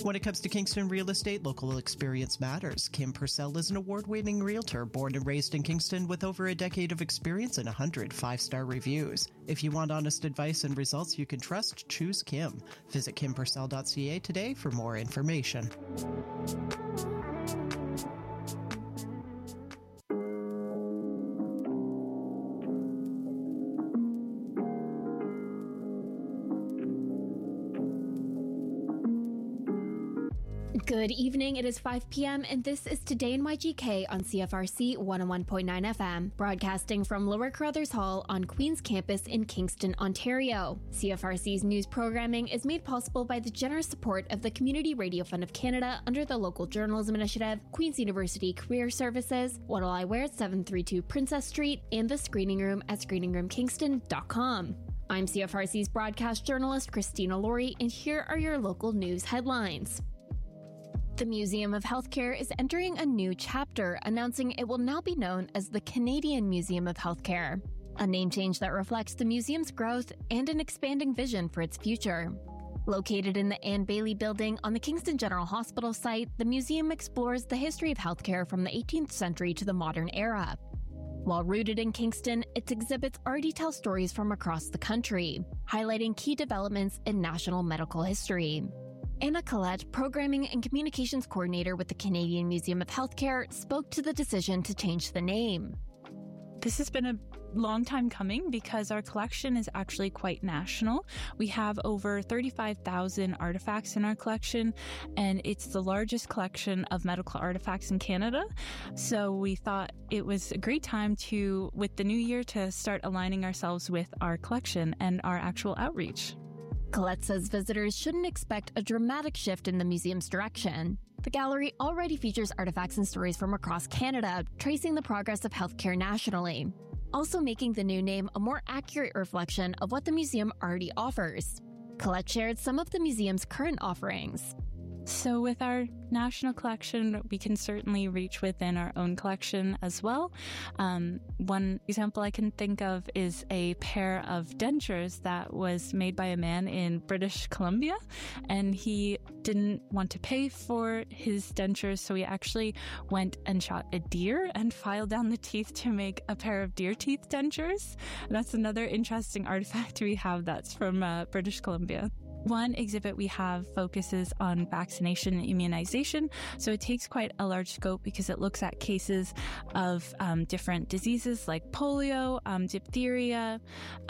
When it comes to Kingston real estate, local experience matters. Kim Purcell is an award-winning realtor born and raised in Kingston with over a decade of experience and 100 five-star reviews. If you want honest advice and results you can trust, choose Kim. Visit kimpurcell.ca today for more information. Good evening. It is 5 p.m. and this is Today in YGK on CFRC 101.9 FM, broadcasting from Lower Carruthers Hall on Queen's Campus in Kingston, Ontario. CFRC's news programming is made possible by the generous support of the Community Radio Fund of Canada under the Local Journalism Initiative, Queen's University Career Services, What'll I Wear at 732 Princess Street, and the Screening Room at screeningroomkingston.com. I'm CFRC's broadcast journalist Christina Laurie, and here are your local news headlines. The Museum of Healthcare is entering a new chapter, announcing it will now be known as the Canadian Museum of Healthcare, a name change that reflects the museum's growth and an expanding vision for its future. Located in the Anne Bailey Building on the Kingston General Hospital site, the museum explores the history of healthcare from the 18th century to the modern era. While rooted in Kingston, its exhibits already tell stories from across the country, highlighting key developments in national medical history. Anna Collette, Programming and Communications Coordinator with the Canadian Museum of Healthcare, spoke to the decision to change the name. This has been a long time coming because our collection is actually quite national. We have over 35,000 artifacts in our collection, and it's the largest collection of medical artifacts in Canada. So we thought it was a great time to, with the new year, to start aligning ourselves with our collection and our actual outreach. Collette says visitors shouldn't expect a dramatic shift in the museum's direction. The gallery already features artifacts and stories from across Canada, tracing the progress of healthcare nationally, also making the new name a more accurate reflection of what the museum already offers. Collette shared some of the museum's current offerings. So with our national collection, we can certainly reach within our own collection as well. One example I can think of is a pair of dentures that was made by a man in British Columbia, and he didn't want to pay for his dentures, so he actually went and shot a deer and filed down the teeth to make a pair of deer teeth dentures. That's another interesting artifact we have that's from British Columbia. One exhibit we have focuses on vaccination and immunization. So it takes quite a large scope because it looks at cases of different diseases like polio, diphtheria,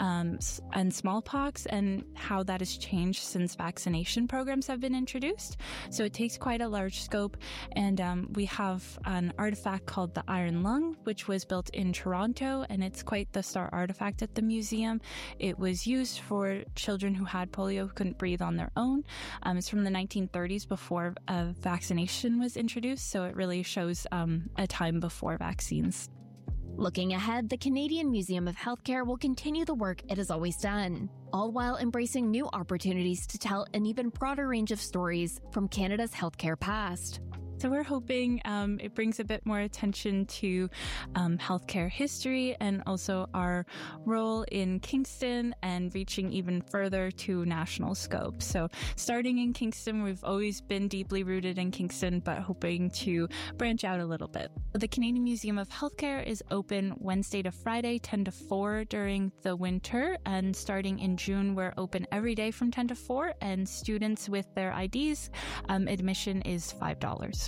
and smallpox, and how that has changed since vaccination programs have been introduced. So it takes quite a large scope. And we have an artifact called the Iron Lung, which was built in Toronto, and it's quite the star artifact at the museum. It was used for children who had polio who couldn't breathe on their own. It's from the 1930s before vaccination was introduced, so it really shows a time before vaccines. Looking ahead, the Canadian Museum of Healthcare will continue the work it has always done, all while embracing new opportunities to tell an even broader range of stories from Canada's healthcare past. So we're hoping it brings a bit more attention to healthcare history and also our role in Kingston and reaching even further to national scope. So starting in Kingston, we've always been deeply rooted in Kingston, but hoping to branch out a little bit. The Canadian Museum of Healthcare is open Wednesday to Friday, 10 to 4 during the winter. And starting in June, we're open every day from 10 to 4. And students with their IDs, admission is $5.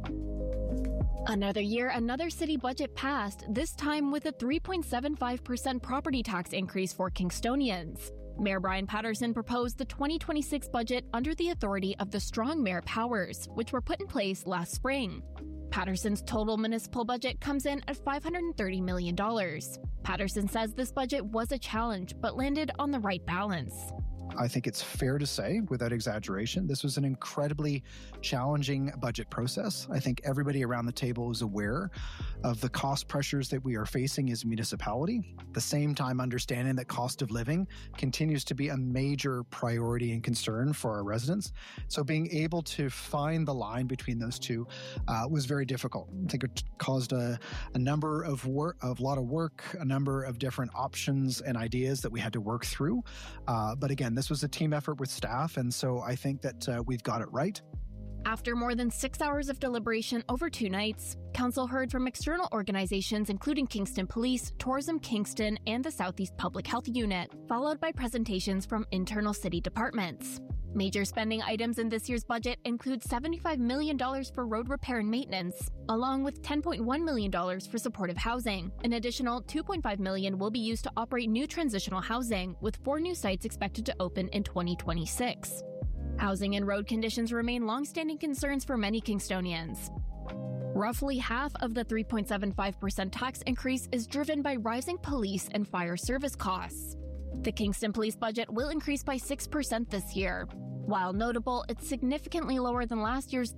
Another year, another city budget passed, this time with a 3.75% property tax increase for Kingstonians. Mayor Brian Patterson proposed the 2026 budget under the authority of the Strong Mayor powers, which were put in place last spring. Patterson's total municipal budget comes in at $530 million. Patterson says this budget was a challenge, but landed on the right balance. I think it's fair to say, without exaggeration, this was an incredibly challenging budget process. I think everybody around the table is aware of the cost pressures that we are facing as a municipality. At the same time, understanding that cost of living continues to be a major priority and concern for our residents. So being able to find the line between those two was very difficult. I think it caused a number of work, a lot of work, a number of different options and ideas that we had to work through. But again, this was a team effort with staff, and so I think that we've got it right. After more than 6 hours of deliberation over 2 nights, Council heard from external organizations including Kingston Police, Tourism Kingston, and the Southeast Public Health Unit, followed by presentations from internal city departments. Major spending items in this year's budget include $75 million for road repair and maintenance, along with $10.1 million for supportive housing. An additional $2.5 million will be used to operate new transitional housing, with 4 new sites expected to open in 2026. Housing and road conditions remain long-standing concerns for many Kingstonians. Roughly half of the 3.75% tax increase is driven by rising police and fire service costs. The Kingston Police budget will increase by 6% this year. While notable, it's significantly lower than last year's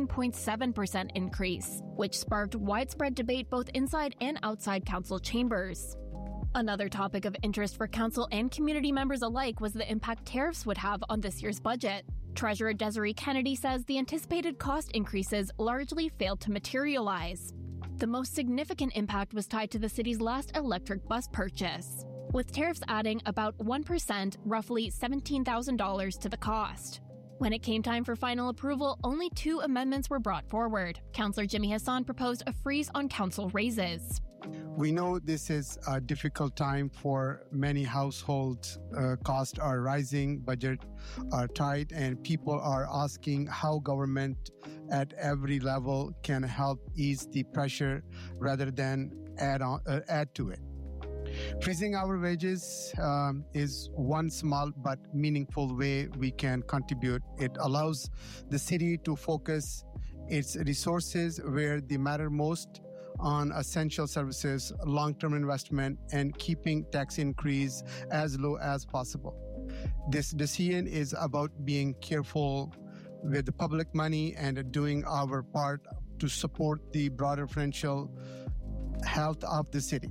13.7% increase, which sparked widespread debate both inside and outside council chambers. Another topic of interest for council and community members alike was the impact tariffs would have on this year's budget. Treasurer Desiree Kennedy says the anticipated cost increases largely failed to materialize. The most significant impact was tied to the city's last electric bus purchase, with tariffs adding about 1%, roughly $17,000 to the cost. When it came time for final approval, only 2 amendments were brought forward. Councillor Jimmy Hassan proposed a freeze on council raises. We know this is a difficult time for many households. Costs are rising, budgets are tight, and people are asking how government at every level can help ease the pressure rather than add to it. Freezing our wages is one small but meaningful way we can contribute. It allows the city to focus its resources where they matter most, on essential services, long-term investment, and keeping tax increase as low as possible. This decision is about being careful with the public money and doing our part to support the broader financial health of the city.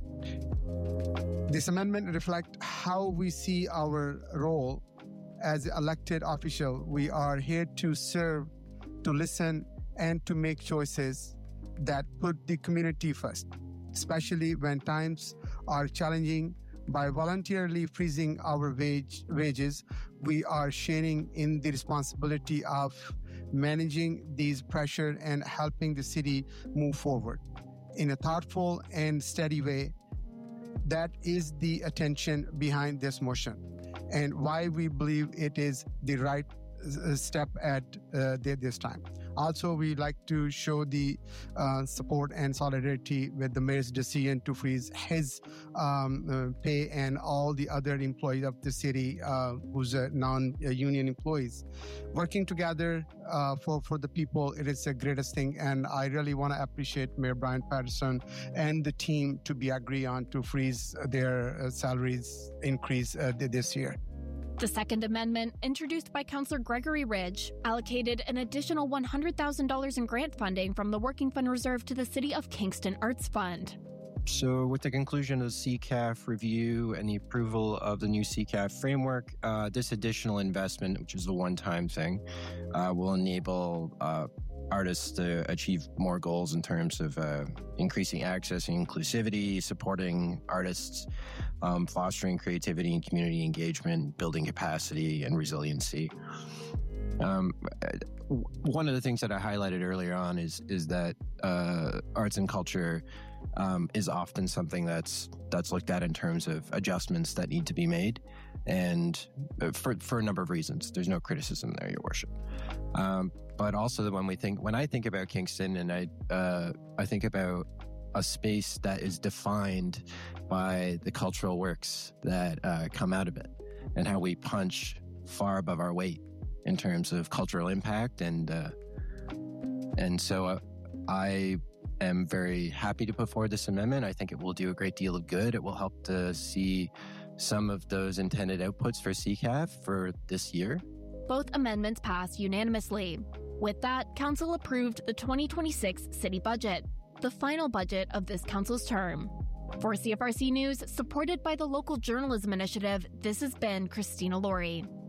This amendment reflects how we see our role as elected officials. We are here to serve, to listen, and to make choices that put the community first, especially when times are challenging. By voluntarily freezing our wages, we are sharing in the responsibility of managing these pressure and helping the city move forward in a thoughtful and steady way. That is the attention behind this motion and why we believe it is the right step at this time. Also, we like to show the support and solidarity with the mayor's decision to freeze his pay and all the other employees of the city who's non-union employees. Working together for the people, it is the greatest thing, and I really want to appreciate Mayor Brian Patterson and the team to be agree on to freeze their salaries increase this year. The Second Amendment, introduced by Councillor Gregory Ridge, allocated an additional $100,000 in grant funding from the Working Fund Reserve to the City of Kingston Arts Fund. So with the conclusion of the CCAF review and the approval of the new CCAF framework, this additional investment, which is a one-time thing, will enable artists to achieve more goals in terms of increasing access and inclusivity, supporting artists, fostering creativity and community engagement, building capacity and resiliency. One of the things that I highlighted earlier on is that arts and culture is often something that's looked at in terms of adjustments that need to be made, and for a number of reasons. There's no criticism there, Your Worship. But also when I think about Kingston, and I think about a space that is defined by the cultural works that come out of it, and how we punch far above our weight in terms of cultural impact, and so I am very happy to put forward this amendment. I think it will do a great deal of good. It will help to see some of those intended outputs for CCAF for this year. Both amendments passed unanimously. With that, Council approved the 2026 city budget, the final budget of this Council's term. For CFRC News, supported by the Local Journalism Initiative, this has been Christina Laurie.